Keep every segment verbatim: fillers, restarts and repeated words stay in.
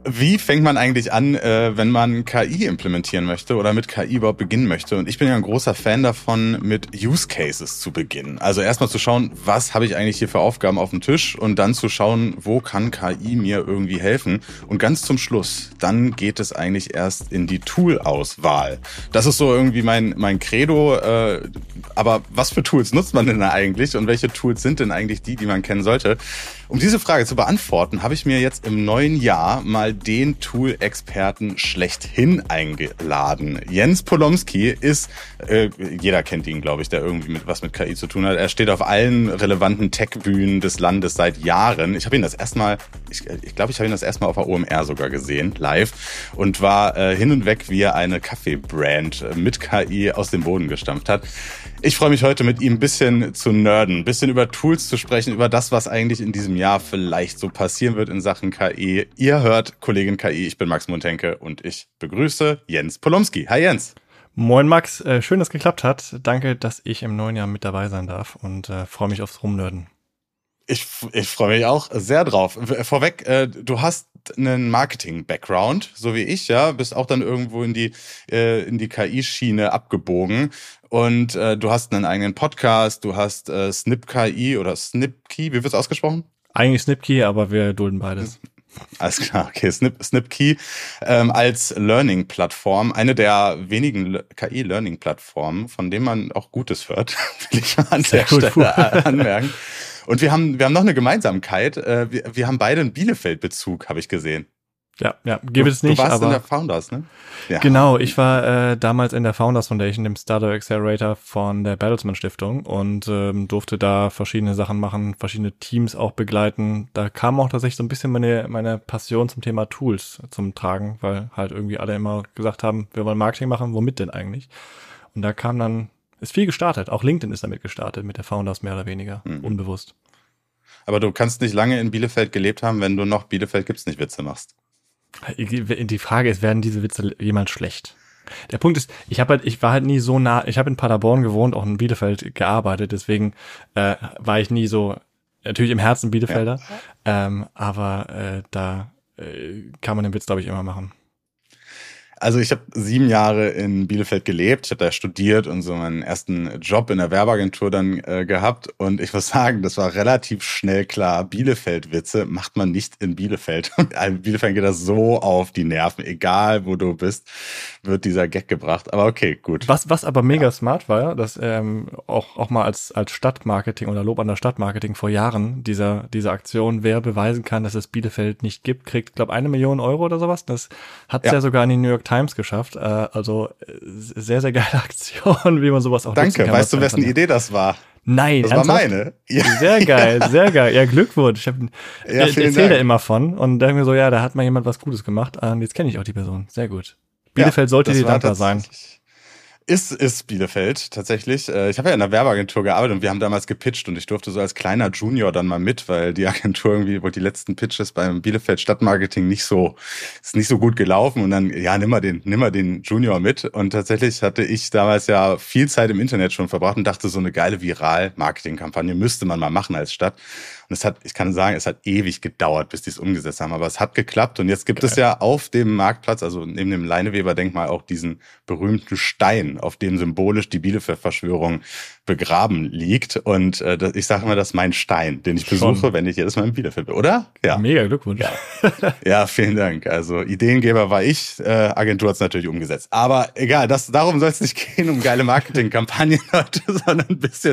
Wie fängt man eigentlich an, äh, wenn man K I implementieren möchte oder mit K I überhaupt beginnen möchte? Und ich bin ja ein großer Fan davon, mit Use Cases zu beginnen. Also erstmal zu schauen, was habe ich eigentlich hier für Aufgaben auf dem Tisch und dann zu schauen, wo kann K I mir irgendwie helfen? Und ganz zum Schluss, dann geht es eigentlich erst in die Tool-Auswahl. Das ist so irgendwie mein mein Credo. Äh, aber was für Tools nutzt man denn da eigentlich und welche Tools sind denn eigentlich die, die man kennen sollte? Um diese Frage zu beantworten, habe ich mir jetzt im neuen Jahr mal den Tool-Experten schlechthin eingeladen. Jens Polomski ist, äh, jeder kennt ihn, glaube ich, der irgendwie mit was mit K I zu tun hat. Er steht auf allen relevanten Tech-Bühnen des Landes seit Jahren. Ich habe ihn das erstmal, ich glaube, ich, glaub, ich habe ihn das erstmal auf der O M R sogar gesehen, live, und war äh, hin und weg, wie er eine Kaffee-Brand äh, mit K I aus dem Boden gestampft hat. Ich freue mich heute mit ihm ein bisschen zu nerden, ein bisschen über Tools zu sprechen, über das, was eigentlich in diesem Jahr vielleicht so passieren wird in Sachen K I. Ihr hört Kollegin K I, ich bin Max Muntenke und ich begrüße Jens Polomski. Hi Jens. Moin Max, äh, schön, dass es geklappt hat. Danke, dass ich im neuen Jahr mit dabei sein darf und äh, freue mich aufs Rumnerden. Ich, ich freue mich auch sehr drauf. Vorweg, äh, du hast einen Marketing-Background, so wie ich, ja, bist auch dann irgendwo in die äh, in die K I-Schiene abgebogen und äh, du hast einen eigenen Podcast, du hast äh, SnipKI oder SnipKey, wie wird's ausgesprochen? Eigentlich SnipKey, aber wir dulden beides. Alles klar, okay, Snip, SnipKey ähm, als Learning-Plattform, eine der wenigen K I-Learning-Plattformen, von denen man auch Gutes hört, will ich mal an Sehr der gut. Stelle anmerken. Und wir haben wir haben noch eine Gemeinsamkeit. Wir, wir haben beide einen Bielefeld-Bezug, habe ich gesehen. Ja, ja, gibt es nicht, du warst aber in der Founders, ne? Ja. Genau, ich war äh, damals in der Founders Foundation, dem Startup Accelerator von der Bertelsmann Stiftung und ähm, durfte da verschiedene Sachen machen, verschiedene Teams auch begleiten. Da kam auch tatsächlich so ein bisschen meine meine Passion zum Thema Tools zum Tragen, weil halt irgendwie alle immer gesagt haben, wir wollen Marketing machen, womit denn eigentlich? Und da kam dann, ist viel gestartet, auch LinkedIn ist damit gestartet, mit der Founders mehr oder weniger, mhm. unbewusst. Aber du kannst nicht lange in Bielefeld gelebt haben, wenn du noch Bielefeld gibt's nicht Witze machst. Die Frage ist, werden diese Witze jemals schlecht? Der Punkt ist, ich habe halt, ich war halt nie so nah, ich habe in Paderborn gewohnt, auch in Bielefeld gearbeitet, deswegen äh, war ich nie so, natürlich im Herzen Bielefelder, ja. ähm, aber äh, da äh, kann man den Witz, glaube ich, immer machen. Also ich habe sieben Jahre in Bielefeld gelebt, ich habe da studiert und so meinen ersten Job in der Werbeagentur dann äh, gehabt und ich muss sagen, das war relativ schnell klar, Bielefeld-Witze macht man nicht in Bielefeld. In Bielefeld geht das so auf die Nerven, egal wo du bist, wird dieser Gag gebracht, aber okay, gut. Was was aber mega ja. smart war, dass ähm, auch auch mal als als Stadtmarketing oder Lob an der Stadtmarketing vor Jahren dieser diese Aktion, wer beweisen kann, dass es Bielefeld nicht gibt, kriegt, glaube eine Million Euro oder sowas. Das hat es ja. ja sogar in die New York Times geschafft. Äh, also sehr, sehr geile Aktion, wie man sowas auch Danke, kann, weißt du, wessen Idee das war? Nein, das ernsthaft? war meine. Ja. Sehr geil, sehr geil. Ja, Glückwunsch. Ich, hab, ja, ich erzähle da immer von und denke mir so, ja, da hat mal jemand was Gutes gemacht. Und jetzt kenne ich auch die Person. Sehr gut. Bielefeld ja, sollte dir dankbar sein. Ist, ist Bielefeld tatsächlich. Ich habe ja in der Werbeagentur gearbeitet und wir haben damals gepitcht und ich durfte so als kleiner Junior dann mal mit, weil die Agentur irgendwie, wo die letzten Pitches beim Bielefeld Stadtmarketing nicht so, ist nicht so gut gelaufen und dann, ja, nimm mal den, nimm mal den Junior mit und tatsächlich hatte ich damals ja viel Zeit im Internet schon verbracht und dachte, so eine geile Viral-Marketing-Kampagne müsste man mal machen als Stadt. Und es hat, ich kann sagen, es hat ewig gedauert, bis die es umgesetzt haben, aber es hat geklappt und jetzt gibt Geil. es ja auf dem Marktplatz, also neben dem Leineweber-Denkmal auch diesen berühmten Stein, auf dem symbolisch die Bielefeld-Verschwörung begraben liegt und äh, das, ich sage immer, das ist mein Stein, den ich Schon. besuche, wenn ich jedes Mal in Bielefeld bin, oder? Ja. Mega Glückwunsch. Ja. ja, vielen Dank. Also Ideengeber war ich, äh, Agentur hat es natürlich umgesetzt. Aber egal, das, darum soll es nicht gehen, um geile Marketingkampagnen heute, sondern ein bisschen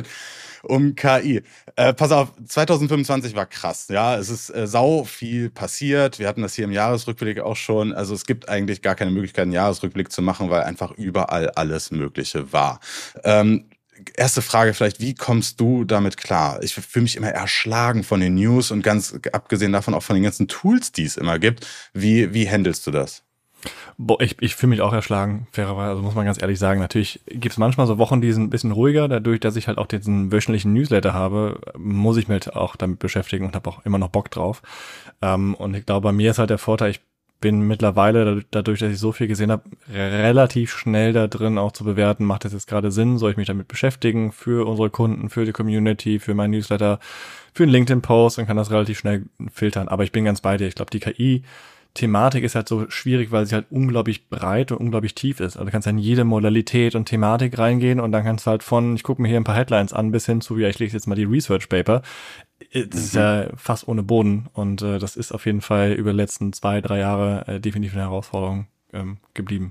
um K I. Äh, pass auf, zwanzig fünfundzwanzig war krass, ja, es ist äh, sau viel passiert, wir hatten das hier im Jahresrückblick auch schon, also es gibt eigentlich gar keine Möglichkeit, einen Jahresrückblick zu machen, weil einfach überall alles Mögliche war. Ähm, erste Frage vielleicht, wie kommst du damit klar? Ich fühle mich immer erschlagen von den News und ganz abgesehen davon auch von den ganzen Tools, die es immer gibt. Wie, wie handelst du das? Boah, ich, ich fühle mich auch erschlagen, fairerweise, also muss man ganz ehrlich sagen. Natürlich gibt es manchmal so Wochen, die sind ein bisschen ruhiger. Dadurch, dass ich halt auch diesen wöchentlichen Newsletter habe, muss ich mich halt auch damit beschäftigen und habe auch immer noch Bock drauf. Ähm, und ich glaube, bei mir ist halt der Vorteil, ich bin mittlerweile, dadurch, dass ich so viel gesehen habe, relativ schnell da drin auch zu bewerten, macht das jetzt gerade Sinn, soll ich mich damit beschäftigen für unsere Kunden, für die Community, für meinen Newsletter, für einen LinkedIn-Post und kann das relativ schnell filtern. Aber ich bin ganz bei dir. Ich glaube, die K I Thematik ist halt so schwierig, weil sie halt unglaublich breit und unglaublich tief ist. Also du kannst ja in jede Modalität und Thematik reingehen und dann kannst du halt von, ich gucke mir hier ein paar Headlines an, bis hin zu, ja, ich lese jetzt mal die Research Paper. Das mhm. ist ja fast ohne Boden und äh, das ist auf jeden Fall über die letzten zwei, drei Jahre äh, definitiv eine Herausforderung ähm, geblieben.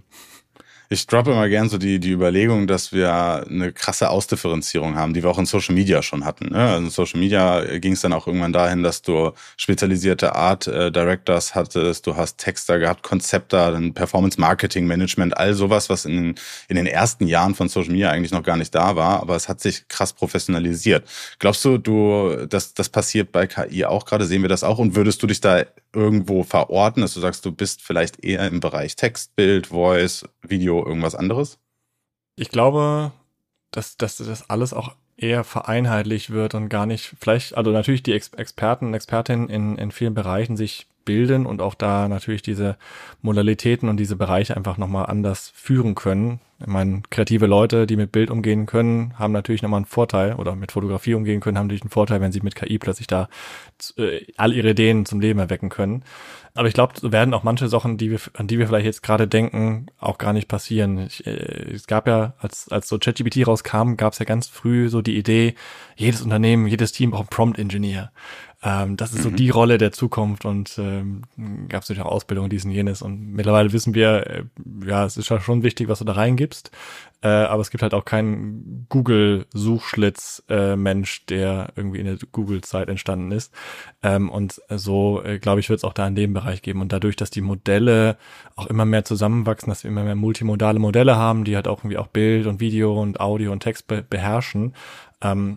Ich droppe immer gern so die, die Überlegung, dass wir eine krasse Ausdifferenzierung haben, die wir auch in Social Media schon hatten. Ne? Also in Social Media ging es dann auch irgendwann dahin, dass du spezialisierte Art äh, Directors hattest, du hast Texter gehabt, Konzepter, dann Performance Marketing Management, all sowas, was in, in den ersten Jahren von Social Media eigentlich noch gar nicht da war, aber es hat sich krass professionalisiert. Glaubst du, du, dass das passiert bei K I auch gerade? Sehen wir das auch? Und würdest du dich da irgendwo verorten, dass du sagst, du bist vielleicht eher im Bereich Text, Bild, Voice, Video, irgendwas anderes? Ich glaube, dass, dass das alles auch eher vereinheitlicht wird und gar nicht, vielleicht, also natürlich die Ex- Experten und Expertinnen in, in vielen Bereichen sich bilden und auch da natürlich diese Modalitäten und diese Bereiche einfach nochmal anders führen können. Ich meine, kreative Leute, die mit Bild umgehen können, haben natürlich nochmal einen Vorteil oder mit Fotografie umgehen können, haben natürlich einen Vorteil, wenn sie mit K I plötzlich da äh, all ihre Ideen zum Leben erwecken können. Aber ich glaube, so werden auch manche Sachen, die wir, an die wir vielleicht jetzt gerade denken, auch gar nicht passieren. Ich, äh, es gab ja, als als so ChatGPT rauskam, gab es ja ganz früh so die Idee, jedes Unternehmen, jedes Team braucht einen Prompt-Engineer. Ähm, das ist so die Rolle der Zukunft und ähm, gab es natürlich auch Ausbildung, dies und jenes. Und mittlerweile wissen wir, äh, ja, es ist ja schon wichtig, was du da reingibst, äh, aber es gibt halt auch keinen Google-Suchschlitz-Mensch, äh, der irgendwie in der Google-Zeit entstanden ist. Ähm, und so, äh, glaube ich, wird es auch da in dem Bereich geben. Und dadurch, dass die Modelle auch immer mehr zusammenwachsen, dass wir immer mehr multimodale Modelle haben, die halt auch irgendwie auch Bild und Video und Audio und Text be- beherrschen, ähm,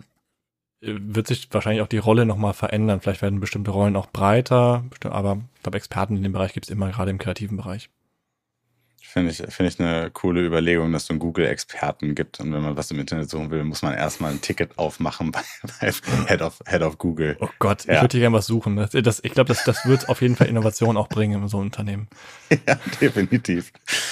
wird sich wahrscheinlich auch die Rolle nochmal verändern. Vielleicht werden bestimmte Rollen auch breiter, aber ich glaube, Experten in dem Bereich gibt es immer, gerade im kreativen Bereich. Finde ich, finde ich eine coole Überlegung, dass es einen Google-Experten gibt. Und wenn man was im Internet suchen will, muss man erstmal ein Ticket aufmachen bei, bei Head of, Head of Google. Oh Gott, ja. Ich würde hier gerne was suchen. Das, das, ich glaube, das, das wird auf jeden Fall Innovation auch bringen in so einem Unternehmen. Ja, definitiv.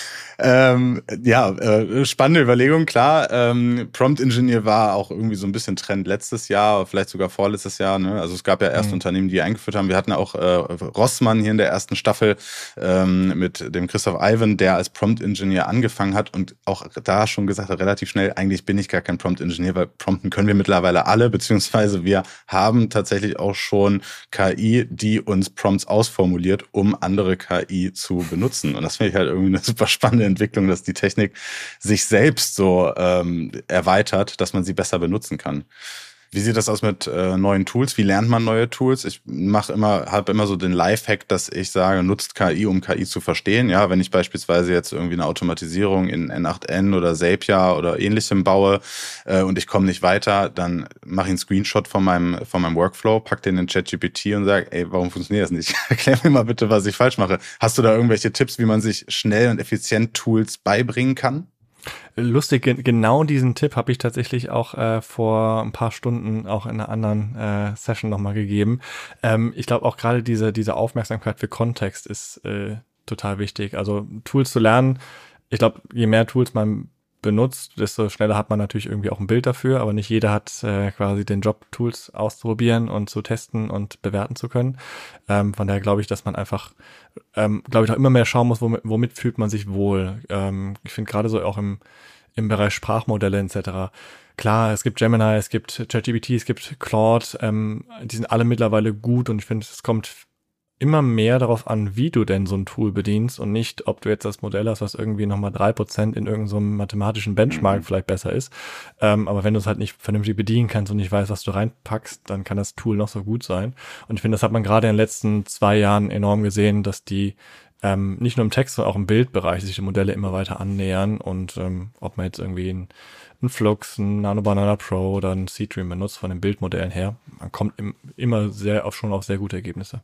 Ähm, ja, äh, spannende Überlegung, klar. Ähm, Prompt Engineer war auch irgendwie so ein bisschen Trend letztes Jahr, vielleicht sogar vorletztes Jahr. Ne? Also es gab ja erst mhm. Unternehmen, die eingeführt haben. Wir hatten auch äh, Rossmann hier in der ersten Staffel ähm, mit dem Christoph Ivan, der als Prompt Engineer angefangen hat und auch da schon gesagt hat, relativ schnell, eigentlich bin ich gar kein Prompt Engineer, weil prompten können wir mittlerweile alle, beziehungsweise wir haben tatsächlich auch schon K I, die uns Prompts ausformuliert, um andere K I zu benutzen. Und das finde ich halt irgendwie eine super spannende Entwicklung, dass die Technik sich selbst so ähm, erweitert, dass man sie besser benutzen kann. Wie sieht das aus mit äh, neuen Tools? Wie lernt man neue Tools? Ich mache immer, habe immer so den Lifehack, dass ich sage, nutzt K I, um K I zu verstehen. Ja, wenn ich beispielsweise jetzt irgendwie eine Automatisierung in N acht N oder Zapier oder ähnlichem baue äh, und ich komme nicht weiter, dann mache ich einen Screenshot von meinem von meinem Workflow, pack den in ChatGPT und sage, ey, warum funktioniert das nicht? Erklär mir mal bitte, was ich falsch mache. Hast du da irgendwelche Tipps, wie man sich schnell und effizient Tools beibringen kann? Lustig, genau diesen Tipp habe ich tatsächlich auch äh, vor ein paar Stunden auch in einer anderen äh, Session nochmal gegeben. Ähm, ich glaube auch gerade diese diese Aufmerksamkeit für Kontext ist äh, total wichtig. Also Tools zu lernen, ich glaube, je mehr Tools man benutzt, desto schneller hat man natürlich irgendwie auch ein Bild dafür, aber nicht jeder hat äh, quasi den Job, Tools auszuprobieren und zu testen und bewerten zu können. Ähm, von daher glaube ich, dass man einfach, ähm, glaube ich, auch immer mehr schauen muss, womit, womit fühlt man sich wohl. Ähm, ich finde gerade so auch im, im Bereich Sprachmodelle et cetera. Klar, es gibt Gemini, es gibt ChatGPT, es gibt Claude, ähm, die sind alle mittlerweile gut und ich finde, es kommt immer mehr darauf an, wie du denn so ein Tool bedienst und nicht, ob du jetzt das Modell hast, was irgendwie nochmal drei Prozent in irgendeinem so mathematischen Benchmark mhm. vielleicht besser ist. Ähm, aber wenn du es halt nicht vernünftig bedienen kannst und nicht weißt, was du reinpackst, dann kann das Tool noch so gut sein. Und ich finde, das hat man gerade in den letzten zwei Jahren enorm gesehen, dass die ähm, nicht nur im Text, sondern auch im Bildbereich sich die Modelle immer weiter annähern und ähm, ob man jetzt irgendwie ein, ein Flux, ein Nano Banana Pro oder ein Seedream benutzt von den Bildmodellen her, man kommt im, immer sehr auf, schon auf sehr gute Ergebnisse.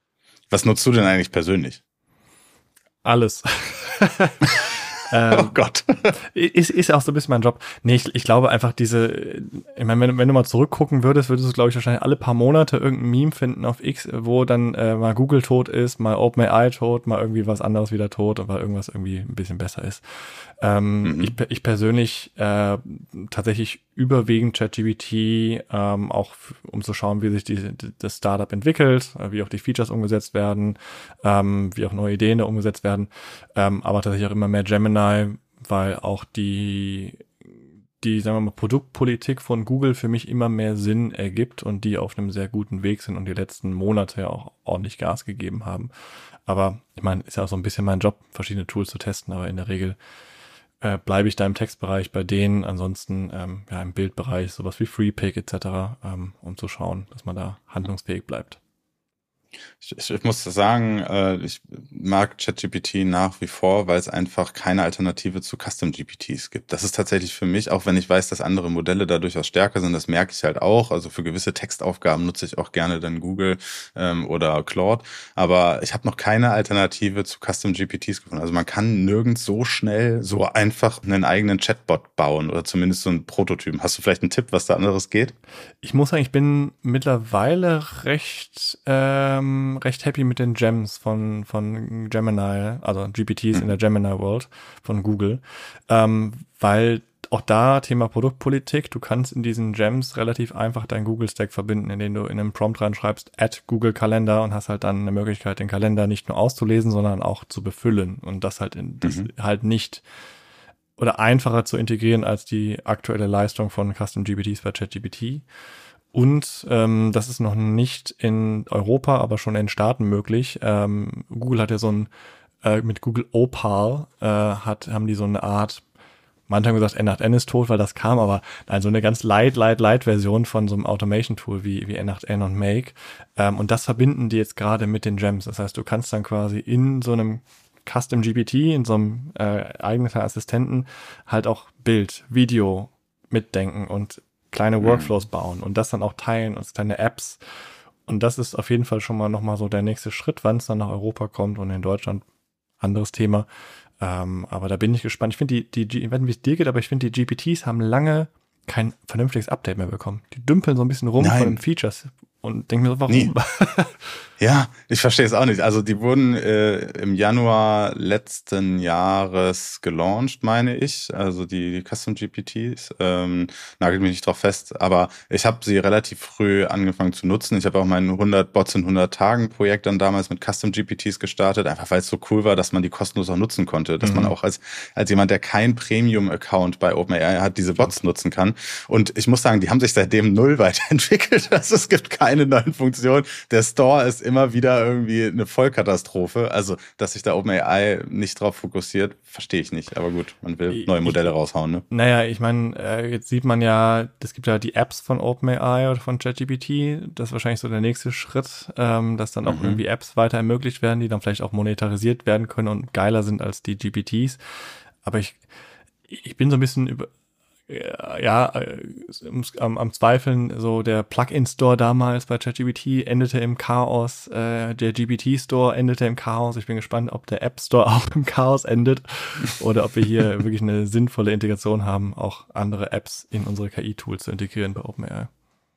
Was nutzt du denn eigentlich persönlich? Alles. ähm, oh Gott. ist, ist auch so ein bisschen mein Job. Nee, ich, ich glaube einfach diese, ich meine, wenn, wenn du mal zurückgucken würdest, würdest du, glaube ich, wahrscheinlich alle paar Monate irgendein Meme finden auf X, wo dann äh, mal Google tot ist, mal OpenAI tot, mal irgendwie was anderes wieder tot und weil irgendwas irgendwie ein bisschen besser ist. Ähm, mhm. ich, ich persönlich äh, tatsächlich überwiegend ChatGPT, ähm, auch f- um zu schauen, wie sich die, die, das Startup entwickelt, äh, wie auch die Features umgesetzt werden, ähm, wie auch neue Ideen da umgesetzt werden, ähm, aber tatsächlich auch immer mehr Gemini, weil auch die die, sagen wir mal, Produktpolitik von Google für mich immer mehr Sinn ergibt und die auf einem sehr guten Weg sind und die letzten Monate ja auch ordentlich Gas gegeben haben. Aber ich meine, ist ja auch so ein bisschen mein Job, verschiedene Tools zu testen, aber in der Regel äh, bleibe ich da im Textbereich bei denen, ansonsten ähm, ja im Bildbereich sowas wie FreePic et cetera, ähm, um zu schauen, dass man da handlungsfähig bleibt. Ich, ich, ich muss sagen, äh, ich mag ChatGPT nach wie vor, weil es einfach keine Alternative zu Custom-G P Ts gibt. Das ist tatsächlich für mich, auch wenn ich weiß, dass andere Modelle da durchaus stärker sind, das merke ich halt auch. Also für gewisse Textaufgaben nutze ich auch gerne dann Google ähm, oder Claude. Aber ich habe noch keine Alternative zu Custom-G P Ts gefunden. Also man kann nirgends so schnell, so einfach einen eigenen Chatbot bauen oder zumindest so einen Prototypen. Hast du vielleicht einen Tipp, was da anderes geht? Ich muss sagen, ich bin mittlerweile recht ähm, recht happy mit den Gems von von Gemini, also G P Ts in der Gemini World von Google, ähm, weil auch da Thema Produktpolitik, du kannst in diesen Gems relativ einfach deinen Google-Stack verbinden, indem du in einem Prompt reinschreibst, add Google Kalender und hast halt dann eine Möglichkeit, den Kalender nicht nur auszulesen, sondern auch zu befüllen und das halt in, das Mhm. halt nicht oder einfacher zu integrieren als die aktuelle Leistung von Custom G P Ts bei ChatGPT. Und ähm, das ist noch nicht in Europa, aber schon in den Staaten möglich. Ähm, Google hat ja so ein, äh, mit Google Opal äh, hat, haben die so eine Art, manche haben gesagt, N acht N ist tot, weil das kam, aber nein, so eine ganz light, light, light Version von so einem Automation-Tool wie, wie N acht N und Make. Ähm, und das verbinden die jetzt gerade mit den Gems. Das heißt, du kannst dann quasi in so einem Custom G P T, in so einem äh, eigenen Assistenten halt auch Bild, Video mitdenken und kleine Workflows bauen und das dann auch teilen und kleine Apps. Und das ist auf jeden Fall schon mal nochmal so der nächste Schritt, wann es dann nach Europa kommt und in Deutschland anderes Thema. Ähm, aber da bin ich gespannt. Ich finde die, die, die, ich weiß nicht, wie es dir geht, aber ich finde, die G P Ts haben lange kein vernünftiges Update mehr bekommen. Die dümpeln so ein bisschen rum Nein. von den Features und denke mir so, warum? Nie. Ja, ich verstehe es auch nicht. Also die wurden äh, im Januar letzten Jahres gelauncht, meine ich. Also die, die Custom G P Ts. Ähm, nagelt mich nicht drauf fest. Aber ich habe sie relativ früh angefangen zu nutzen. Ich habe auch mein hundert Bots in hundert Tagen Projekt dann damals mit Custom G P Ts gestartet. Einfach weil es so cool war, dass man die kostenlos auch nutzen konnte. Dass Mhm. man auch als, als jemand, der kein Premium-Account bei OpenAI hat, diese Bots nutzen kann. Und ich muss sagen, die haben sich seitdem null weiterentwickelt. Also es gibt keine neuen Funktionen. Der Store ist immer wieder irgendwie eine Vollkatastrophe. Also, dass sich da OpenAI nicht drauf fokussiert, verstehe ich nicht. Aber gut, man will neue Modelle raushauen, ne? Naja, ich meine, äh, jetzt sieht man ja, es gibt ja die Apps von OpenAI oder von ChatGPT. Das ist wahrscheinlich so der nächste Schritt, ähm, dass dann auch Mhm. irgendwie Apps weiter ermöglicht werden, die dann vielleicht auch monetarisiert werden können und geiler sind als die G P Ts. Aber ich, ich bin so ein bisschen über, ja, äh, am, am Zweifeln, so der Plugin-Store damals bei ChatGPT endete im Chaos, äh, der G P T-Store endete im Chaos. Ich bin gespannt, ob der App-Store auch im Chaos endet oder ob wir hier wirklich eine sinnvolle Integration haben, auch andere Apps in unsere K I-Tools zu integrieren bei OpenAI.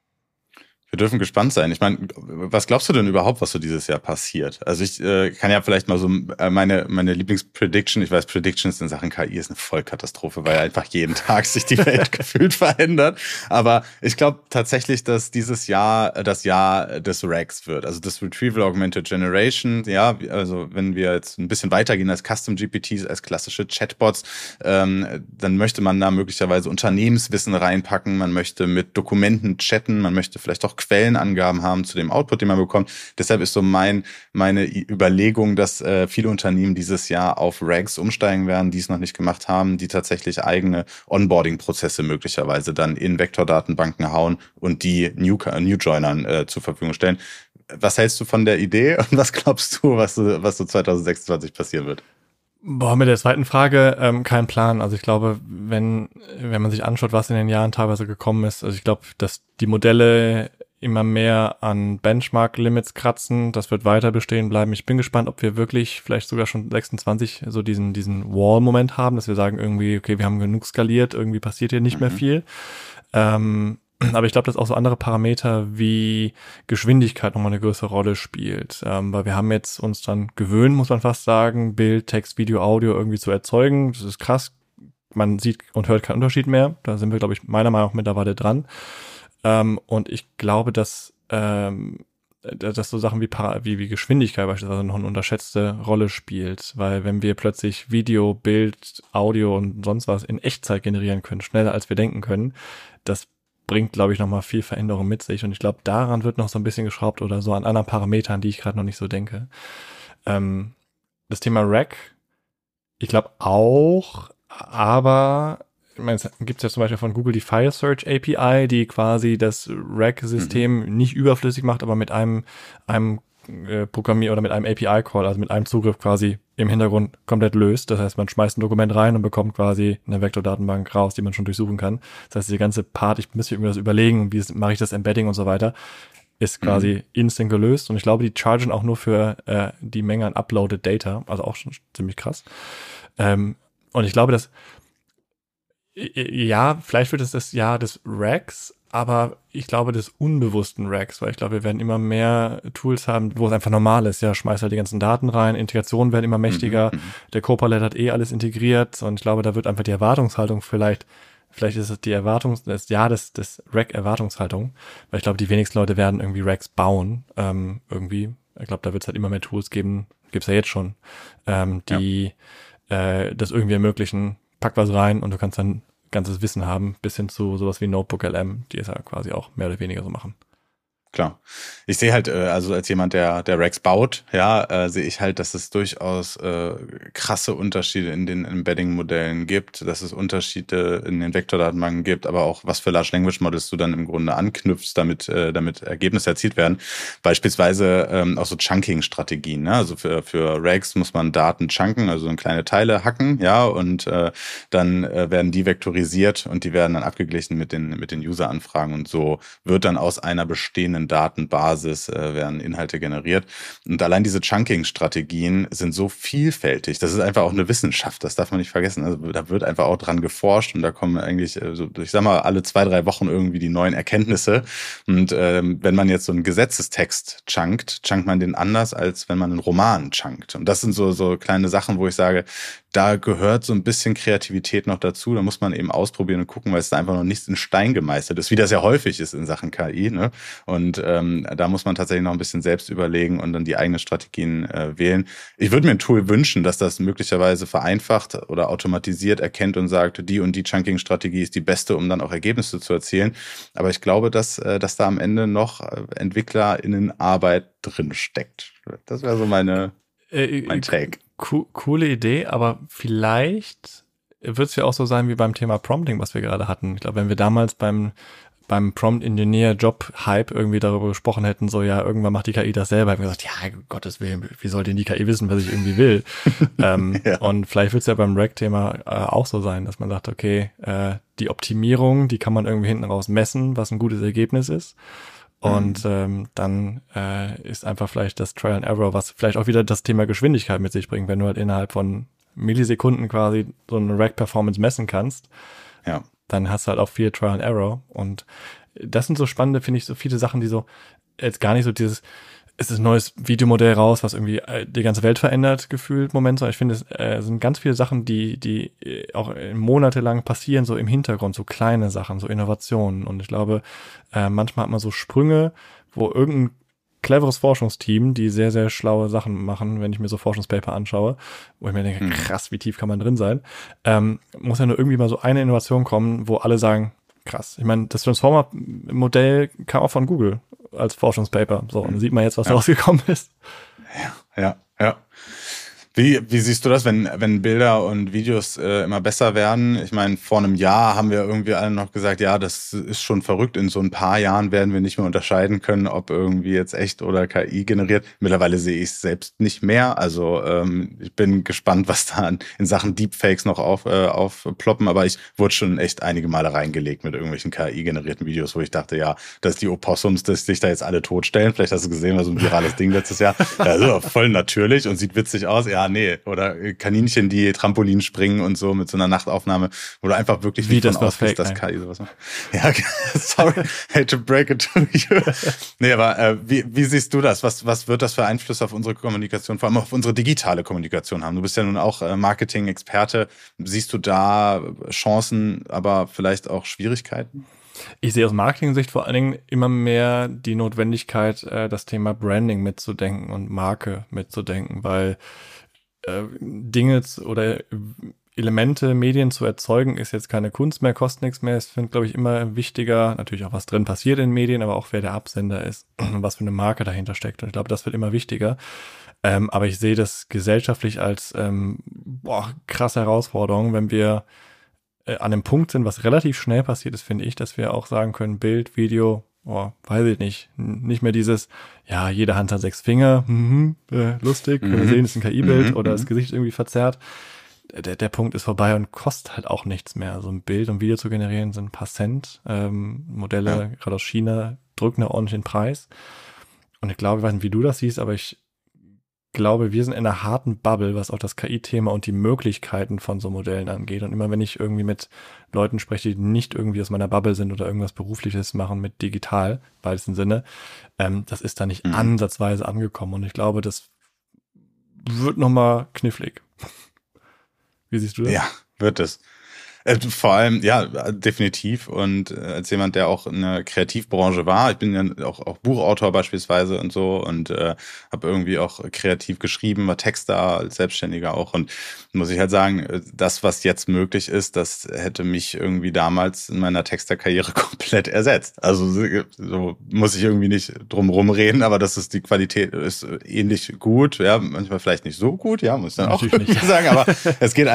Wir dürfen gespannt sein. Ich meine, was glaubst du denn überhaupt, was so dieses Jahr passiert? Also ich äh, kann ja vielleicht mal so äh, meine meine Lieblingsprediction, ich weiß, Predictions in Sachen K I ist eine Vollkatastrophe, weil einfach jeden Tag sich die Welt gefühlt verändert. Aber ich glaube tatsächlich, dass dieses Jahr das Jahr des R A Gs wird, also das Retrieval Augmented Generation. Ja, also wenn wir jetzt ein bisschen weitergehen als Custom G P Ts, als klassische Chatbots, ähm, dann möchte man da möglicherweise Unternehmenswissen reinpacken, man möchte mit Dokumenten chatten, man möchte vielleicht auch Quellenangaben haben zu dem Output, den man bekommt. Deshalb ist so mein meine Überlegung, dass äh, viele Unternehmen dieses Jahr auf R A Gs umsteigen werden, die es noch nicht gemacht haben, die tatsächlich eigene Onboarding-Prozesse möglicherweise dann in Vektordatenbanken hauen und die New New-Joinern äh, zur Verfügung stellen. Was hältst du von der Idee und was glaubst du, was so, was so zwanzig sechsundzwanzig passieren wird? Boah, mit der zweiten Frage ähm, kein Plan. Also ich glaube, wenn wenn man sich anschaut, was in den Jahren teilweise gekommen ist, also ich glaube, dass die Modelle immer mehr an Benchmark-Limits kratzen, das wird weiter bestehen bleiben. Ich bin gespannt, ob wir wirklich vielleicht sogar schon sechsundzwanzig so diesen diesen Wall-Moment haben, dass wir sagen irgendwie, okay, wir haben genug skaliert, irgendwie passiert hier nicht Mhm. mehr viel. Ähm, aber ich glaube, dass auch so andere Parameter wie Geschwindigkeit nochmal eine größere Rolle spielt. Ähm, weil wir haben jetzt uns dann gewöhnt, muss man fast sagen, Bild, Text, Video, Audio irgendwie zu erzeugen. Das ist krass man sieht und hört keinen Unterschied mehr. Da sind wir, glaube ich, meiner Meinung nach mittlerweile dran. Ähm, und ich glaube, dass, ähm, dass so Sachen wie, Para- wie, wie Geschwindigkeit beispielsweise noch eine unterschätzte Rolle spielt. Weil wenn wir plötzlich Video, Bild, Audio und sonst was in Echtzeit generieren können, schneller als wir denken können, das bringt, glaube ich, nochmal viel Veränderung mit sich. Und ich glaube, daran wird noch so ein bisschen geschraubt oder so an anderen Parametern, die ich gerade noch nicht so denke. Ähm, das Thema Rack, ich glaube auch, aber ich meine, es gibt ja zum Beispiel von Google die File Search A P I, die quasi das Rack-System mhm. nicht überflüssig macht, aber mit einem, einem äh, Programmier- oder mit einem A P I-Call, also mit einem Zugriff quasi im Hintergrund komplett löst. Das heißt, man schmeißt ein Dokument rein und bekommt quasi eine Vektordatenbank raus, die man schon durchsuchen kann. Das heißt, die ganze Part, ich müsste mir das überlegen, wie mache ich das Embedding und so weiter, ist quasi mhm. instant gelöst. Und ich glaube, die chargen auch nur für äh, die Menge an uploaded Data, also auch schon ziemlich krass. Ähm, und ich glaube, dass ja, vielleicht wird es das Jahr des Racks, aber ich glaube des unbewussten Racks, weil ich glaube, wir werden immer mehr Tools haben, wo es einfach normal ist. Ja, schmeiß halt die ganzen Daten rein, Integrationen werden immer mächtiger, mhm. der Copilot hat eh alles integriert und ich glaube, da wird einfach die Erwartungshaltung vielleicht, vielleicht ist es die Erwartungs, das Jahr des, des Rack-Erwartungshaltung, weil ich glaube, die wenigsten Leute werden irgendwie Racks bauen, ähm, irgendwie. Ich glaube, da wird es halt immer mehr Tools geben, gibt's ja jetzt schon, ähm, die ja. äh, das irgendwie ermöglichen. Pack was rein und du kannst dann ganzes Wissen haben, bis hin zu sowas wie Notebook L M, die es ja quasi auch mehr oder weniger so machen. Klar. Ich sehe halt, äh, also als jemand, der der Racks baut, ja, äh, sehe ich halt, dass es durchaus äh, krasse Unterschiede in den Embedding-Modellen gibt, dass es Unterschiede in den Vektordatenbanken gibt, aber auch was für Large Language Models du dann im Grunde anknüpfst, damit äh, damit Ergebnisse erzielt werden. Beispielsweise ähm, auch so Chunking-Strategien. Ne? Also für für Racks muss man Daten chunken, also in kleine Teile hacken, ja, und äh, dann äh, werden die vektorisiert und die werden dann abgeglichen mit den mit den User-Anfragen und so wird dann aus einer bestehenden Datenbasis äh, werden Inhalte generiert. Und allein diese Chunking-Strategien sind so vielfältig. Das ist einfach auch eine Wissenschaft, das darf man nicht vergessen. Also da wird einfach auch dran geforscht und da kommen eigentlich, äh, so, ich sag mal, alle zwei, drei Wochen irgendwie die neuen Erkenntnisse. Und ähm, wenn man jetzt so einen Gesetzestext chunkt, chunkt man den anders, als wenn man einen Roman chunkt. Und das sind so, so kleine Sachen, wo ich sage, da gehört so ein bisschen Kreativität noch dazu. Da muss man eben ausprobieren und gucken, weil es da einfach noch nichts in Stein gemeißelt ist, wie das ja häufig ist in Sachen K I. Ne? Und ähm, da muss man tatsächlich noch ein bisschen selbst überlegen und dann die eigenen Strategien äh, wählen. Ich würde mir ein Tool wünschen, dass das möglicherweise vereinfacht oder automatisiert erkennt und sagt, die und die Chunking-Strategie ist die beste, um dann auch Ergebnisse zu erzielen. Aber ich glaube, dass, äh, dass da am Ende noch EntwicklerInnen Arbeit drin steckt. Das wäre so meine, äh, mein Take. Co- coole Idee, aber vielleicht wird es ja auch so sein wie beim Thema Prompting, was wir gerade hatten. Ich glaube, wenn wir damals beim beim Prompt-Engineer-Job-Hype irgendwie darüber gesprochen hätten, so ja, irgendwann macht die K I das selber, hätten wir gesagt, ja, Gottes Willen, wie soll denn die K I wissen, was ich irgendwie will? ähm, ja. Und vielleicht wird es ja beim Rack-Thema äh, auch so sein, dass man sagt, okay, äh, die Optimierung, die kann man irgendwie hinten raus messen, was ein gutes Ergebnis ist. Und ähm, dann äh, ist einfach vielleicht das Trial and Error, was vielleicht auch wieder das Thema Geschwindigkeit mit sich bringt, wenn du halt innerhalb von Millisekunden quasi so eine Rack-Performance messen kannst, ja. dann hast du halt auch viel Trial and Error. Und das sind so spannende, finde ich, so viele Sachen, die so jetzt gar nicht so dieses, es ist ein neues Videomodell raus, was irgendwie die ganze Welt verändert, gefühlt, Moment, sondern ich finde, es äh, sind ganz viele Sachen, die die auch monatelang passieren, so im Hintergrund, so kleine Sachen, so Innovationen. Und ich glaube, äh, manchmal hat man so Sprünge, wo irgendein cleveres Forschungsteam, die sehr, sehr schlaue Sachen machen, wenn ich mir so Forschungspaper anschaue, wo ich mir denke, krass, wie tief kann man drin sein, ähm, muss ja nur irgendwie mal so eine Innovation kommen, wo alle sagen, krass. Ich meine, das Transformer-Modell kam auch von Google als Forschungspaper. So, und sieht man jetzt, was ja. rausgekommen ist. Ja, ja, ja. Wie, wie siehst du das, wenn, wenn Bilder und Videos äh, immer besser werden? Ich meine, vor einem Jahr haben wir irgendwie alle noch gesagt, ja, das ist schon verrückt. In so ein paar Jahren werden wir nicht mehr unterscheiden können, ob irgendwie jetzt echt oder K I generiert. Mittlerweile sehe ich es selbst nicht mehr. Also ähm, ich bin gespannt, was da in Sachen Deepfakes noch auf, äh, aufploppen. Aber ich wurde schon echt einige Male reingelegt mit irgendwelchen K I-generierten Videos, wo ich dachte, ja, dass die Opossums, dass sich da jetzt alle totstellen. Vielleicht hast du gesehen, war so ein virales Ding letztes Jahr. Also voll natürlich und sieht witzig aus. Ja, Ja, nee. Oder Kaninchen, die Trampolin springen und so mit so einer Nachtaufnahme, wo du einfach wirklich Wie nicht das von was ausgehst, fake, dass nein. K I sowas macht. Ja, sorry, hate to break it to you. Nee, aber äh, wie, wie siehst du das? Was, was wird das für Einfluss auf unsere Kommunikation, vor allem auf unsere digitale Kommunikation haben? Du bist ja nun auch äh, Marketing-Experte. Siehst du da Chancen, aber vielleicht auch Schwierigkeiten? Ich sehe aus Marketing-Sicht vor allen Dingen immer mehr die Notwendigkeit, äh, das Thema Branding mitzudenken und Marke mitzudenken, weil äh, Dinge zu, oder Elemente, Medien zu erzeugen, ist jetzt keine Kunst mehr, kostet nichts mehr. Es finde, glaube ich, immer wichtiger, natürlich auch was drin passiert in Medien, aber auch wer der Absender ist und was für eine Marke dahinter steckt. Und ich glaube, das wird immer wichtiger. Ähm, aber ich sehe das gesellschaftlich als ähm, boah, krasse Herausforderung, wenn wir an einem Punkt sind, was relativ schnell passiert ist, finde ich, dass wir auch sagen können, Bild, Video, oh, weiß ich nicht, nicht mehr dieses, ja, jede Hand hat sechs Finger, mhm, äh, lustig, mhm. wir sehen, es ist ein K I-Bild mhm. oder das Gesicht irgendwie verzerrt. Der, der Punkt ist vorbei und kostet halt auch nichts mehr. Also ein Bild und Video zu generieren sind ein paar Cent. Ähm, Modelle, ja. gerade aus China, drücken da ordentlich den Preis. Und ich glaube, ich weiß nicht, wie du das siehst, aber ich glaube, wir sind in einer harten Bubble, was auch das K I-Thema und die Möglichkeiten von so Modellen angeht. Und immer wenn ich irgendwie mit Leuten spreche, die nicht irgendwie aus meiner Bubble sind oder irgendwas Berufliches machen mit digital, im weitesten Sinne, ähm, das ist da nicht mhm. ansatzweise angekommen. Und ich glaube, das wird nochmal knifflig. Wie siehst du das? Ja, wird es. Äh, vor allem, ja, definitiv. Und äh, als jemand, der auch in der Kreativbranche war, ich bin ja auch, auch Buchautor beispielsweise und so und äh, habe irgendwie auch kreativ geschrieben, war Texter als Selbstständiger auch. Und muss ich halt sagen, das, was jetzt möglich ist, das hätte mich irgendwie damals in meiner Texterkarriere komplett ersetzt. Also so muss ich irgendwie nicht drum rumreden, aber das ist die Qualität ist ähnlich gut, ja, manchmal vielleicht nicht so gut, ja, muss ich dann Natürlich auch nicht sagen, aber es geht,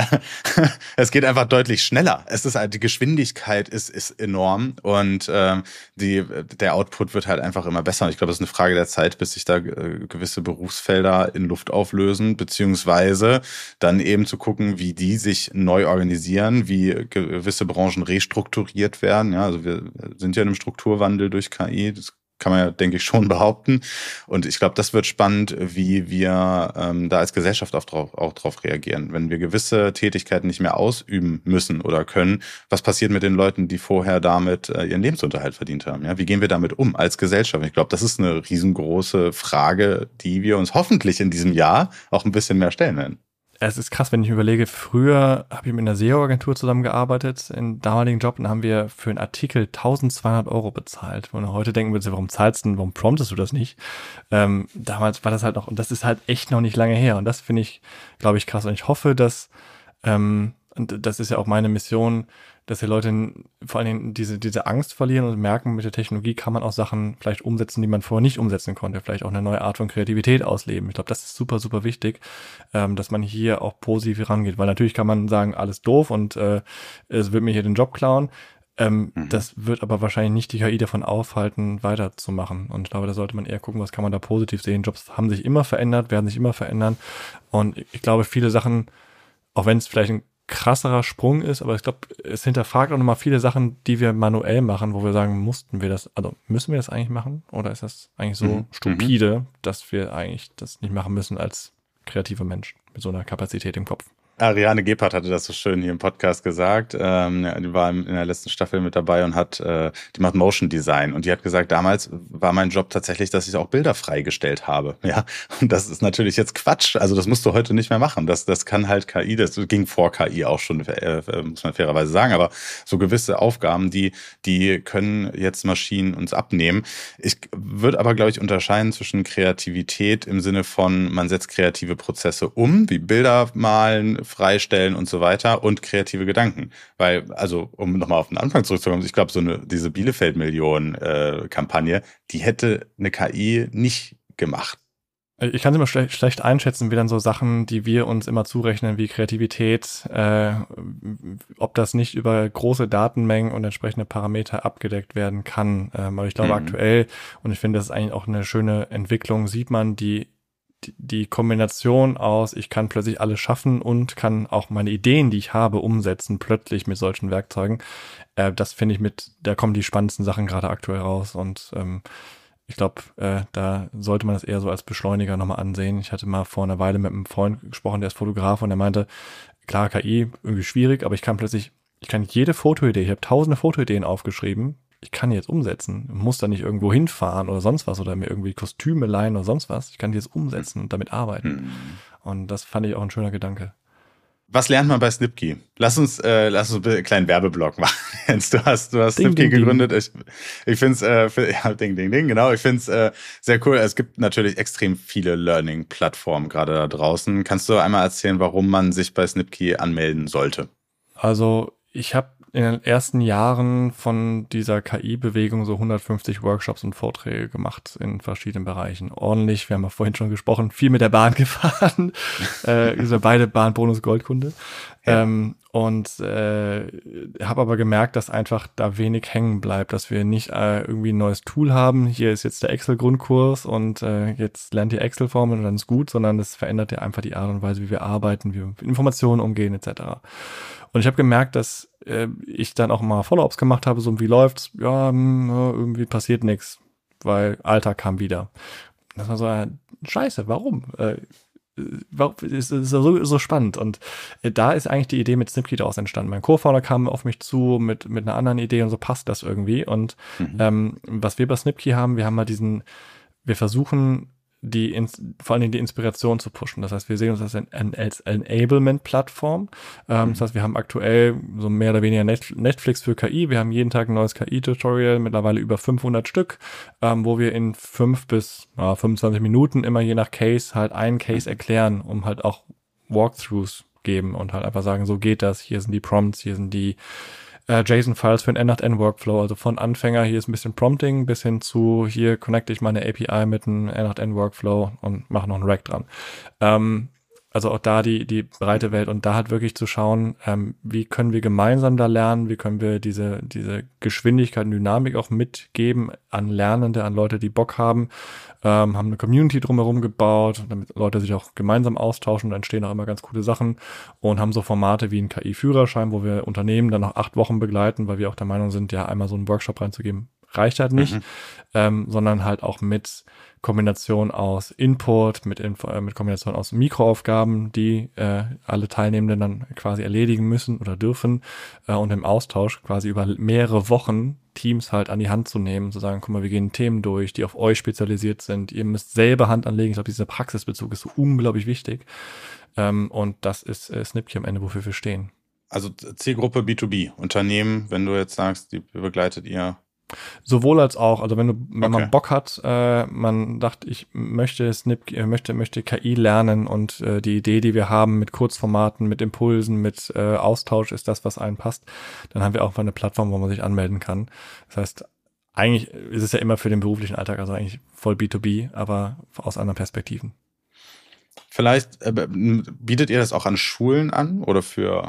es geht einfach deutlich schneller. Schneller. Es ist halt, die Geschwindigkeit ist, ist enorm und ähm, die, der Output wird halt einfach immer besser. Und ich glaube, es ist eine Frage der Zeit, bis sich da äh, gewisse Berufsfelder in Luft auflösen, beziehungsweise dann eben zu gucken, wie die sich neu organisieren, wie gewisse Branchen restrukturiert werden. Ja, also wir sind ja in einem Strukturwandel durch K I. Das kann man ja, denke ich, schon behaupten. Und ich glaube, das wird spannend, wie wir ähm, da als Gesellschaft auch drauf, auch drauf reagieren. Wenn wir gewisse Tätigkeiten nicht mehr ausüben müssen oder können, was passiert mit den Leuten, die vorher damit äh, ihren Lebensunterhalt verdient haben? Ja, wie gehen wir damit um als Gesellschaft? Ich glaube, das ist eine riesengroße Frage, die wir uns hoffentlich in diesem Jahr auch ein bisschen mehr stellen werden. Es ist krass, wenn ich mir überlege, früher habe ich mit einer S E O-Agentur zusammengearbeitet, im damaligen Job, und haben wir für einen Artikel eintausendzweihundert Euro bezahlt. Und heute denken wir uns, warum zahlst du denn, warum promptest du das nicht? Ähm, damals war das halt noch, und das ist halt echt noch nicht lange her. Und das finde ich, glaube ich, krass. Und ich hoffe, dass, ähm, und das ist ja auch meine Mission, dass die Leute vor allen Dingen diese, diese Angst verlieren und merken, mit der Technologie kann man auch Sachen vielleicht umsetzen, die man vorher nicht umsetzen konnte. Vielleicht auch eine neue Art von Kreativität ausleben. Ich glaube, das ist super, super wichtig, ähm, dass man hier auch positiv rangeht. Weil natürlich kann man sagen, alles doof und äh, es wird mir hier den Job klauen. Ähm, mhm. Das wird aber wahrscheinlich nicht die K I davon aufhalten, weiterzumachen. Und ich glaube, da sollte man eher gucken, was kann man da positiv sehen. Jobs haben sich immer verändert, werden sich immer verändern. Und ich glaube, viele Sachen, auch wenn es vielleicht ein krasserer Sprung ist, aber ich glaube, es hinterfragt auch nochmal viele Sachen, die wir manuell machen, wo wir sagen, mussten wir das, also müssen wir das eigentlich machen? Oder ist das eigentlich so mhm. stupide, dass wir eigentlich das nicht machen müssen als kreative Menschen mit so einer Kapazität im Kopf? Ariane Gebhardt hatte das so schön hier im Podcast gesagt. Ähm, die war in der letzten Staffel mit dabei und hat, äh, die macht Motion Design. Und die hat gesagt, damals war mein Job tatsächlich, dass ich auch Bilder freigestellt habe. Ja, und das ist natürlich jetzt Quatsch. Also das musst du heute nicht mehr machen. Das, das kann halt K I. Das ging vor K I auch schon, äh, muss man fairerweise sagen. Aber so gewisse Aufgaben, die, die können jetzt Maschinen uns abnehmen. Ich würde aber, glaube ich, unterscheiden zwischen Kreativität im Sinne von, man setzt kreative Prozesse um, wie Bilder malen, freistellen und so weiter und kreative Gedanken. Weil, also, um nochmal auf den Anfang zurückzukommen, ich glaube, so eine, diese Bielefeld-Millionen-Kampagne, äh, die hätte eine K I nicht gemacht. Ich kann es immer schlecht, schlecht einschätzen, wie dann so Sachen, die wir uns immer zurechnen, wie Kreativität, äh, ob das nicht über große Datenmengen und entsprechende Parameter abgedeckt werden kann. Ähm, aber ich glaube, mhm. aktuell, und ich finde, das ist eigentlich auch eine schöne Entwicklung, sieht man die die Kombination aus, ich kann plötzlich alles schaffen und kann auch meine Ideen, die ich habe, umsetzen, plötzlich mit solchen Werkzeugen. Äh, das finde ich mit, da kommen die spannendsten Sachen gerade aktuell raus. Und ähm, Ich glaube, äh, da sollte man das eher so als Beschleuniger nochmal ansehen. Ich hatte mal vor einer Weile mit einem Freund gesprochen, der ist Fotograf und der meinte, klar, K I, irgendwie schwierig, aber ich kann plötzlich, ich kann jede Fotoidee, ich habe tausende Fotoideen aufgeschrieben, ich kann die jetzt umsetzen. Ich muss da nicht irgendwo hinfahren oder sonst was oder mir irgendwie Kostüme leihen oder sonst was. Ich kann die jetzt umsetzen und damit arbeiten. Hm. Und das fand ich auch ein schöner Gedanke. Was lernt man bei Snipkey? Lass uns, äh, lass uns einen kleinen Werbeblock machen. Jens, du hast, du hast ding, Snipkey ding, gegründet. Ding. Ich, ich finde es, äh, für, ja, ding, ding, ding, genau. Ich finde es äh, sehr cool. Es gibt natürlich extrem viele Learning-Plattformen gerade da draußen. Kannst du einmal erzählen, warum man sich bei Snipkey anmelden sollte? Also ich habe in den ersten Jahren von dieser K I-Bewegung so hundertfünfzig Workshops und Vorträge gemacht in verschiedenen Bereichen. Ordentlich, wir haben ja vorhin schon gesprochen, viel mit der Bahn gefahren. äh, sind beide Bahn-Bonus-Goldkunde. Ja. Ähm, und äh, habe aber gemerkt, dass einfach da wenig hängen bleibt, dass wir nicht äh, irgendwie ein neues Tool haben. Hier ist jetzt der Excel-Grundkurs und äh, jetzt lernt ihr Excel-Formeln und dann ist gut, sondern das verändert ja einfach die Art und Weise, wie wir arbeiten, wie wir mit Informationen umgehen et cetera. Und ich habe gemerkt, dass äh, ich dann auch mal Follow-ups gemacht habe, so wie läuft's? Ja, mh, irgendwie passiert nichts, weil Alltag kam wieder. Das war so, äh, scheiße, warum? Äh, warum ist, ist so, so spannend. Und äh, da ist eigentlich die Idee mit Snipkey daraus entstanden. Mein Co-Founder kam auf mich zu mit mit einer anderen Idee und so passt das irgendwie. Und mhm. ähm, was wir bei Snipkey haben, wir haben mal diesen, wir versuchen die vor allen Dingen die Inspiration zu pushen. Das heißt, wir sehen uns als ein, ein als Enablement-Plattform. Ähm, mhm. Das heißt, wir haben aktuell so mehr oder weniger Netflix für K I. Wir haben jeden Tag ein neues K I-Tutorial, mittlerweile über fünfhundert Stück, ähm, wo wir in fünf bis ja, fünfundzwanzig Minuten immer je nach Case halt einen Case erklären, um halt auch Walkthroughs geben und halt einfach sagen, so geht das, hier sind die Prompts, hier sind die Uh, JSON-Files für einen N acht N-Workflow, also von Anfänger, hier ist ein bisschen Prompting, bis hin zu, hier connecte ich meine A P I mit einem N acht N-Workflow und mache noch einen Rack dran. Ähm, also auch da die die breite Welt und da halt wirklich zu schauen, ähm, wie können wir gemeinsam da lernen, wie können wir diese diese Geschwindigkeit und Dynamik auch mitgeben an Lernende, an Leute, die Bock haben, ähm, haben eine Community drumherum gebaut, damit Leute sich auch gemeinsam austauschen, da entstehen auch immer ganz coole Sachen und haben so Formate wie einen K I-Führerschein, wo wir Unternehmen dann noch acht Wochen begleiten, weil wir auch der Meinung sind, ja, einmal so einen Workshop reinzugeben, reicht halt nicht, mhm. ähm, sondern halt auch mit Kombination aus Input, mit, Info, äh, mit Kombination aus Mikroaufgaben, die äh, alle Teilnehmenden dann quasi erledigen müssen oder dürfen äh, und im Austausch quasi über mehrere Wochen Teams halt an die Hand zu nehmen, zu sagen, guck mal, wir gehen Themen durch, die auf euch spezialisiert sind, ihr müsst selber Hand anlegen. Ich glaube, dieser Praxisbezug ist so unglaublich wichtig ähm, und das ist äh, Snipkey am Ende, wofür wir stehen. Also Zielgruppe B zwei B, Unternehmen, wenn du jetzt sagst, die begleitet ihr? Sowohl als auch, also wenn du, wenn okay. man Bock hat, äh, man dachte, ich möchte Snip, äh, möchte, möchte K I lernen und äh, die Idee, die wir haben mit Kurzformaten, mit Impulsen, mit äh, Austausch ist das, was einem passt, dann haben wir auch mal eine Plattform, wo man sich anmelden kann. Das heißt, eigentlich ist es ja immer für den beruflichen Alltag, also eigentlich voll B zwei B, aber aus anderen Perspektiven. Vielleicht äh, bietet ihr das auch an Schulen an oder für...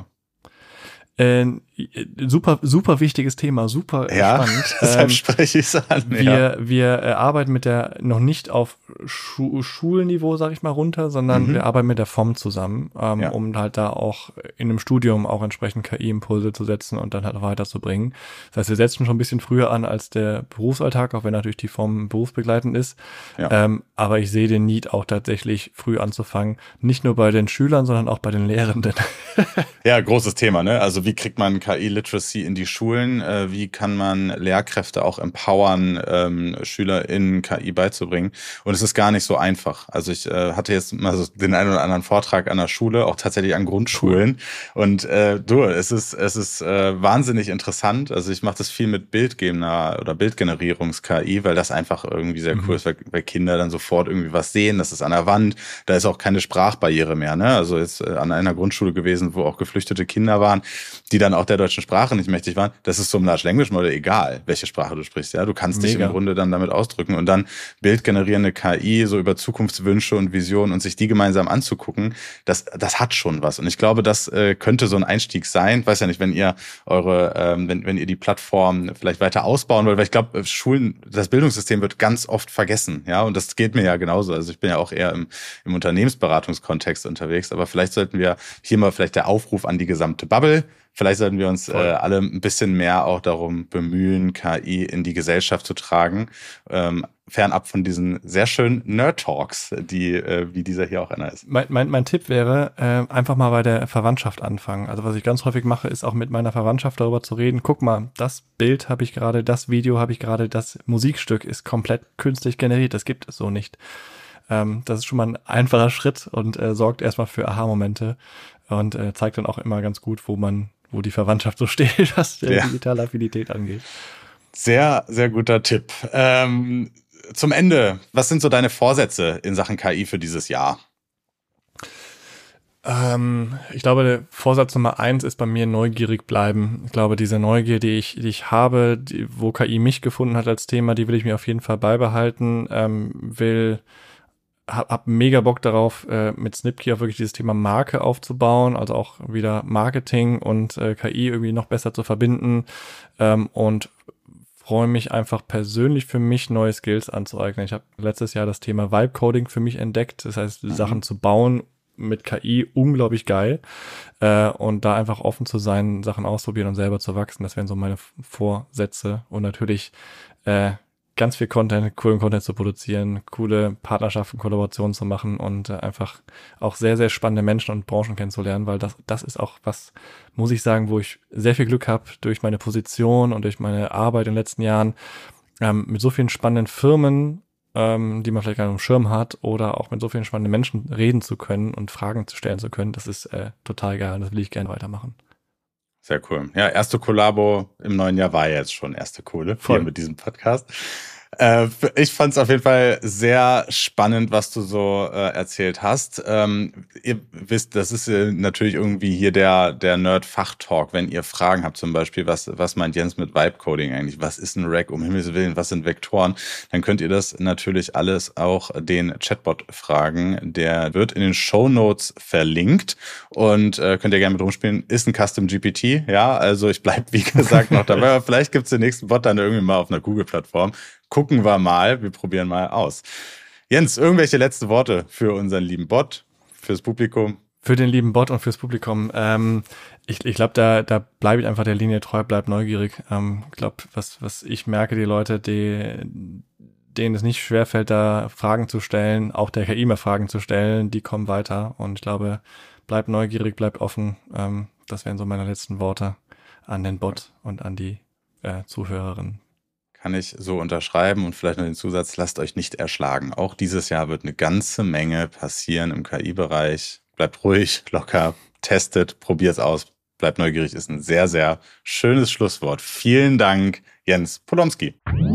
Äh, super, super wichtiges Thema, super ja, spannend. Deshalb ähm, spreche ich es an. Wir, ja. wir äh, arbeiten mit der noch nicht auf Schu- Schulniveau, sag ich mal, runter, sondern mhm. wir arbeiten mit der F O M zusammen, ähm, ja. um halt da auch in einem Studium auch entsprechend K I-Impulse zu setzen und dann halt weiterzubringen. Das heißt, wir setzen schon ein bisschen früher an als der Berufsalltag, auch wenn natürlich die F O M berufsbegleitend ist. Ja. Ähm, aber ich sehe den Need auch tatsächlich früh anzufangen, nicht nur bei den Schülern, sondern auch bei den Lehrenden. Ja, großes Thema, ne? Also wie kriegt man K I-Literacy in die Schulen? Äh, wie kann man Lehrkräfte auch empowern, ähm, SchülerInnen K I beizubringen? Und es ist gar nicht so einfach. Also ich äh, hatte jetzt mal so den einen oder anderen Vortrag an der Schule, auch tatsächlich an Grundschulen. Und äh, du, es ist es ist äh, wahnsinnig interessant. Also ich mache das viel mit Bildgener oder Bildgenerierungs-K I, weil das einfach irgendwie sehr mhm. cool ist, weil, weil Kinder dann sofort irgendwie was sehen. Das ist an der Wand. Da ist auch keine Sprachbarriere mehr. Ne? Also jetzt äh, an einer Grundschule gewesen, wo auch geflüchtete Kinder waren, die dann auch der deutschen Sprache nicht mächtig waren. Das ist so im Large Language Model egal, welche Sprache du sprichst. Ja, du kannst Mega. dich im Grunde dann damit ausdrücken und dann bildgenerierende K I so über Zukunftswünsche und Visionen und sich die gemeinsam anzugucken. Das, das hat schon was. Und ich glaube, das äh, könnte so ein Einstieg sein. Ich weiß ja nicht, wenn ihr eure, ähm, wenn, wenn ihr die Plattform vielleicht weiter ausbauen wollt, weil ich glaube, Schulen, das Bildungssystem wird ganz oft vergessen. Ja, und das geht mir ja genauso. Also ich bin ja auch eher im, im Unternehmensberatungskontext unterwegs, aber vielleicht sollten wir hier mal vielleicht der Aufruf an die gesamte Bubble. Vielleicht sollten wir uns äh, alle ein bisschen mehr auch darum bemühen, K I in die Gesellschaft zu tragen, ähm, fernab von diesen sehr schönen Nerd-Talks, die äh, wie dieser hier auch einer ist. Mein, mein, mein Tipp wäre, äh, einfach mal bei der Verwandtschaft anfangen. Also was ich ganz häufig mache, ist auch mit meiner Verwandtschaft darüber zu reden. Guck mal, das Bild habe ich gerade, das Video habe ich gerade, das Musikstück ist komplett künstlich generiert. Das gibt es so nicht. Ähm, das ist schon mal ein einfacher Schritt und äh, sorgt erstmal für Aha-Momente und äh, zeigt dann auch immer ganz gut, wo man, wo die Verwandtschaft so steht, was äh, ja. digitale Affinität angeht. Sehr, sehr guter Tipp. Ähm, Zum Ende, was sind so deine Vorsätze in Sachen K I für dieses Jahr? Ähm, ich glaube, der Vorsatz Nummer eins ist bei mir neugierig bleiben. Ich glaube, diese Neugier, die ich, die ich habe, die, wo K I mich gefunden hat als Thema, die will ich mir auf jeden Fall beibehalten. Ähm, will, hab, hab mega Bock darauf, äh, mit Snipkey auch wirklich dieses Thema Marke aufzubauen, also auch wieder Marketing und äh, K I irgendwie noch besser zu verbinden ähm, und freue mich einfach persönlich für mich, neue Skills anzueignen. Ich habe letztes Jahr das Thema Vibe-Coding für mich entdeckt. Das heißt, mhm. Sachen zu bauen mit K I, unglaublich geil. Äh, und da einfach offen zu sein, Sachen ausprobieren und selber zu wachsen. Das wären so meine Vorsätze. Und natürlich äh, ganz viel Content, coolen Content zu produzieren, coole Partnerschaften, Kollaborationen zu machen und äh, einfach auch sehr, sehr spannende Menschen und Branchen kennenzulernen, weil das das ist auch was, muss ich sagen, wo ich sehr viel Glück habe durch meine Position und durch meine Arbeit in den letzten Jahren ähm, mit so vielen spannenden Firmen, ähm, die man vielleicht gar nicht im Schirm hat oder auch mit so vielen spannenden Menschen reden zu können und Fragen zu stellen zu können. Das ist äh, total geil und das will ich gerne weitermachen. Sehr cool. Ja, erste Kollabo im neuen Jahr war jetzt schon erste Kohle hier mit diesem Podcast. Äh, ich fand es auf jeden Fall sehr spannend, was du so äh, erzählt hast. Ähm, ihr wisst, das ist äh, natürlich irgendwie hier der der Nerd-Fachtalk. Wenn ihr Fragen habt, zum Beispiel, was was meint Jens mit Vibe-Coding eigentlich? Was ist ein Rack? Um Himmels Willen, was sind Vektoren? Dann könnt ihr das natürlich alles auch den Chatbot fragen. Der wird in den Shownotes verlinkt und äh, könnt ihr gerne mit rumspielen. Ist ein Custom G P T, ja. Also ich bleib wie gesagt noch dabei. Aber vielleicht gibt's den nächsten Bot dann irgendwie mal auf einer Google-Plattform. Gucken wir mal, wir probieren mal aus. Jens, irgendwelche letzte Worte für unseren lieben Bot, fürs Publikum? Für den lieben Bot und fürs Publikum. Ähm, ich ich glaube, da da bleibe ich einfach der Linie treu, bleib neugierig. Ähm, ich glaube, was was ich merke, die Leute, die denen es nicht schwerfällt, da Fragen zu stellen, auch der K I mal Fragen zu stellen, die kommen weiter. Und ich glaube, bleib neugierig, bleib offen. Ähm, das wären so meine letzten Worte an den Bot und an die äh, Zuhörerinnen. Kann ich so unterschreiben und vielleicht noch den Zusatz, lasst euch nicht erschlagen. Auch dieses Jahr wird eine ganze Menge passieren im K I-Bereich. Bleibt ruhig, locker, testet, probiert's aus, bleibt neugierig, ist ein sehr, sehr schönes Schlusswort. Vielen Dank, Jens Polomski.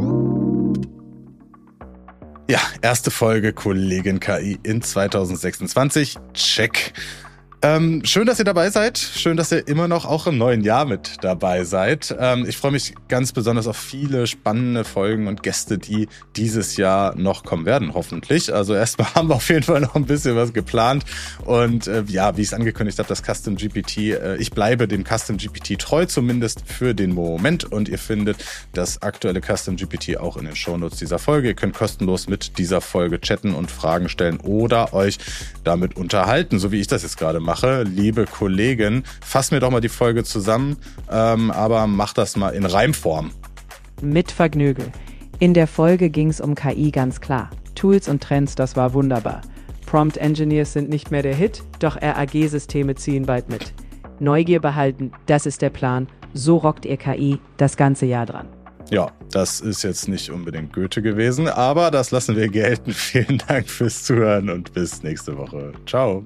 Ja, erste Folge Kollegin K I in zwanzig sechsundzwanzig. Check. Ähm, schön, dass ihr dabei seid. Schön, dass ihr immer noch auch im neuen Jahr mit dabei seid. Ähm, ich freue mich ganz besonders auf viele spannende Folgen und Gäste, die dieses Jahr noch kommen werden, hoffentlich. Also erstmal haben wir auf jeden Fall noch ein bisschen was geplant. Und äh, ja, wie ich es angekündigt habe, das Custom G P T, äh, ich bleibe dem Custom G P T treu, zumindest für den Moment. Und ihr findet das aktuelle Custom G P T auch in den Shownotes dieser Folge. Ihr könnt kostenlos mit dieser Folge chatten und Fragen stellen oder euch damit unterhalten, so wie ich das jetzt gerade mache. Liebe Kollegen, fass mir doch mal die Folge zusammen, ähm, aber mach das mal in Reimform. Mit Vergnügen. In der Folge ging es um K I ganz klar. Tools und Trends, das war wunderbar. Prompt Engineers sind nicht mehr der Hit, doch R A G-Systeme ziehen bald mit. Neugier behalten, das ist der Plan. So rockt ihr K I das ganze Jahr dran. Ja, das ist jetzt nicht unbedingt Goethe gewesen, aber das lassen wir gelten. Vielen Dank fürs Zuhören und bis nächste Woche. Ciao.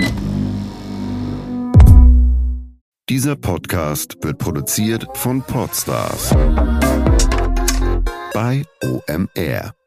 Dieser Podcast wird produziert von Podstars bei O M R.